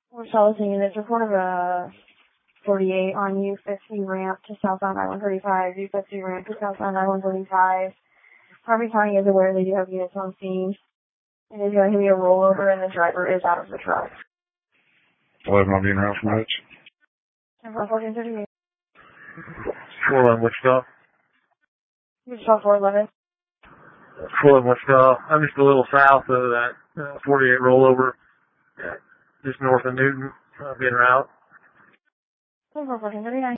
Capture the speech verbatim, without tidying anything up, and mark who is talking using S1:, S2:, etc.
S1: We're soliciting units. Report of a forty-eight on U fifty ramp to southbound I one thirty-five, U fifty ramp to southbound I one thirty-five. Harvey County is aware they do have units on scene. It is going to be a rollover and the driver is out of the truck.
S2: eleven I'll be in route from Mitch.
S1: ten fourteen thirty-eight.
S2: four eleven Wichita.
S1: You just saw four eleven.
S2: four eleven Wichita. I'm just a little south of that uh, forty-eight rollover. Yeah, just north of Newton. I'll be in route.
S1: ten fourteen thirty-nine.